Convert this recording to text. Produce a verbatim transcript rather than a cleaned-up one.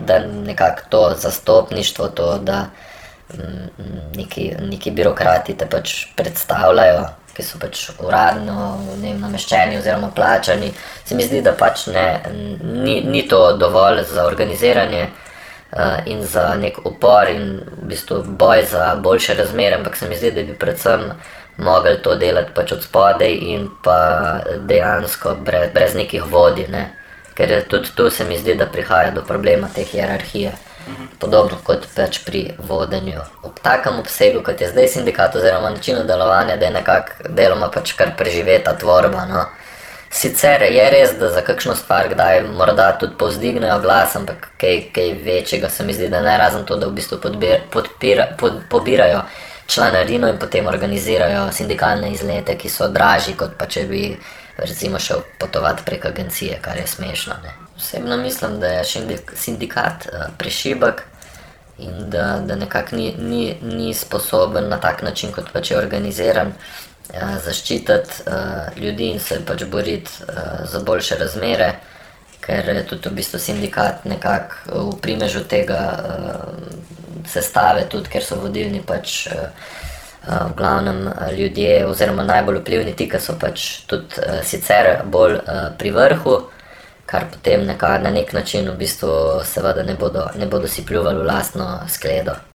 da nekako to zastopništvo, to, da neki, neki birokrati te pač predstavljajo, ki so pač uradno ne vem, nameščeni oziroma plačani, se mi zdi, da pač ne, ni, ni to dovolj za organiziranje uh, in za nek upor in v bistvu boj za boljše razmere, ampak se mi zdi, da bi predvsem mogli to delati pač od spodaj in pa dejansko brez, brez nekih vodij, ne. Ker tudi tu se mi zdi, da prihaja do problema te hierarhije. Podobno kot pač pri vodenju. Ob takem obsegu, kot je zdaj sindikat oziroma načinu delovanja, da je nekako deloma pač kar preživeta tvorba, no. Sicer je res, da za kakšno stvar kdaj morda tudi povzdignejo glas, ampak kaj, kaj večjega se mi zdi, da ne, razen to, da v bistvu podbir, podpira, pod, pobirajo članarino in potem organizirajo sindikalne izlete, ki so dražji, kot pa če bi recimo šel potovati prek agencije, kar je smešno, ne. Osebno mislim, da je sindikat uh, prešibek in da, da nekako ni, ni, ni sposoben na tak način, kot pač je organiziran, uh, zaščititi uh, ljudi in se pač boriti uh, za boljše razmere, ker je tudi v bistvu sindikat nekako v primežu tega uh, sestave, tudi ker so vodilni pač uh, uh, v glavnem uh, ljudje oziroma najbolj vplivni ti, ki so pač tudi uh, sicer bolj uh, pri vrhu, kar potem neka, na nek način v bistvu seveda ne bodo, ne bodo si pljuvali v lastno skledo.